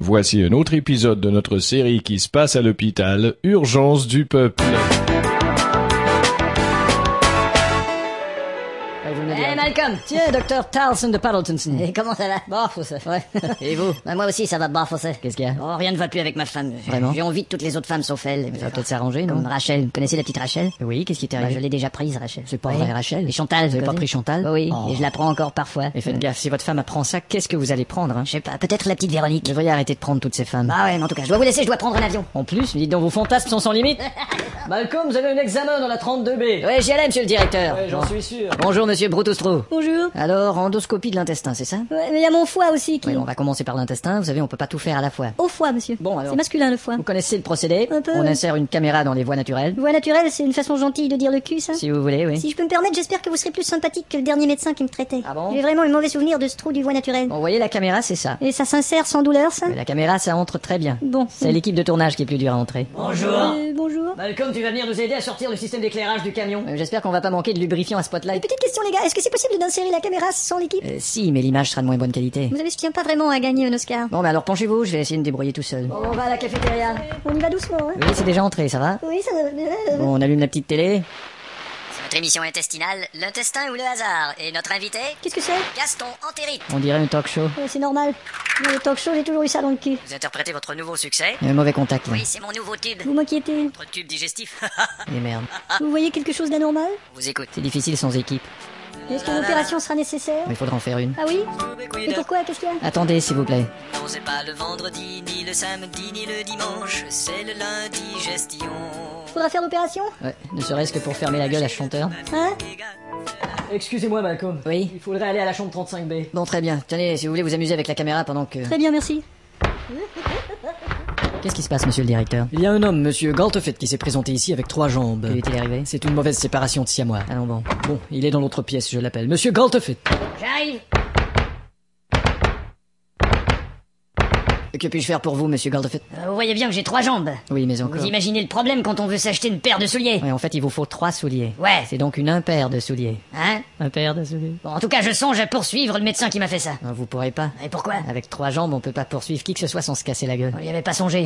Voici un autre épisode de notre série qui se passe à l'hôpital, Urgence du peuple. Hey Malcolm, tiens, Dr. Tarleton de Paddleton. Et comment ça va? Barfossé. Ouais. Et vous? Moi aussi, ça va barfossé. Qu'est-ce qu'il y a? Oh, rien ne va plus avec ma femme. Vraiment? J'ai envie de toutes les autres femmes sauf elle. Ça va peut-être s'arranger, non? Comme Rachel. Vous connaissez la petite Rachel? Oui, qu'est-ce qui t'est arrivé? Je l'ai déjà prise, Rachel. C'est pas vrai, Rachel? Et Chantal, vous avez pas pris Chantal? Oui, et je la prends encore parfois. Et faites gaffe, si votre femme apprend ça, qu'est-ce que vous allez prendre, hein? Je sais pas, peut-être la petite Véronique. Vous devriez arrêter de prendre toutes ces femmes. Ah ouais, mais en tout cas, je dois vous laisser, je dois prendre un avion. En plus, dites donc, vos fantasmes sont sans limite. Malcolm, vous avez un examen dans la 32B. Ouais, j'y allais, monsieur le directeur. Ouais, j'en suis sûr. Bonjour, monsieur Broutostro. Bonjour. Alors, endoscopie de l'intestin, c'est ça? Ouais, mais il y a mon foie aussi qui... Oui, on va commencer par l'intestin, vous savez, on peut pas tout faire à la fois. Au foie, monsieur. Bon, alors... C'est masculin, le foie. Vous connaissez le procédé? Un peu, On oui. insère une caméra dans les voies naturelles. Voie naturelle, c'est une façon gentille de dire le cul, ça? Si vous voulez, oui. Si je peux me permettre, j'espère que vous serez plus sympathique que le dernier médecin qui me traitait. Ah bon? J'ai vraiment un mauvais souvenir de ce trou du voie naturelle. Bon, vous voyez, la caméra, c'est ça. Et ça s'insère sans douleur, ça? Mais la caméra, ça entre très bien. Bon. C'est l'équipe de tournage qui est plus dure à entrer. Bonjour. Bonjour. Malcolm, tu vas venir nous aider à sortir le système d'éclairage du camion. J'espère qu'on va pas manquer de lubrifiant à Spotlight. Petite question, les gars, est-ce que c'est possible d'insérer la caméra sans l'équipe? Si, mais l'image sera de moins bonne qualité. Vous savez, je tiens pas vraiment à gagner un Oscar. Bon, bah alors penchez-vous, je vais essayer de me débrouiller tout seul. On va à la cafétéria. On y va doucement, hein? Oui, c'est déjà entré, ça va? Oui, ça va. Bon, on allume la petite télé. C'est notre émission intestinale, l'intestin ou le hasard. Et notre invité, Qu'est-ce que c'est? Gaston Antérite. On dirait un talk show. C'est normal. Dans les talk shows, j'ai toujours eu ça dans le cul. Vous interprétez votre nouveau succès? Il y a un mauvais contact, là. Oui, c'est mon nouveau tube. Vous m'inquiétez. Votre tube digestif. Et merde. Vous voyez quelque chose d'anormal? On vous écoute. C'est difficile sans équipe. Est-ce qu'une opération sera nécessaire? Mais il faudra en faire une. Ah oui? Et pourquoi? Qu'est-ce qu'il y a? Attendez, s'il vous plaît. Non, c'est pas le vendredi, ni le samedi, ni le dimanche, c'est le lundi gestion. Faudra faire l'opération? Ouais, ne serait-ce que pour fermer la gueule à ce chanteur. Hein? Excusez-moi, Malcolm. Oui? Il faudrait aller à la chambre 35B. Bon, très bien. Tenez, si vous voulez vous amuser avec la caméra pendant que... Très bien, merci. Qu'est-ce qui se passe, monsieur le directeur? Il y a un homme, monsieur Galtefett, qui s'est présenté ici avec 3 jambes. Il est arrivé? C'est une mauvaise séparation de siamois. Allons bon. Bon, il est dans l'autre pièce, je l'appelle. Monsieur Galtefett. J'arrive. Que puis-je faire pour vous, monsieur Galtefett? Vous voyez bien que j'ai 3 jambes. Oui, mais encore... Vous imaginez le problème quand on veut s'acheter une paire de souliers? Ouais, en fait, il vous faut 3 souliers. Ouais. C'est donc une impaire de souliers. Hein? Un paire de souliers? Bon, en tout cas, je songe à poursuivre le médecin qui m'a fait ça. Non, vous pourrez pas. Et pourquoi? Avec 3 jambes, on peut pas poursuivre qui que ce soit sans se casser la gueule. On n'y avait pas songé.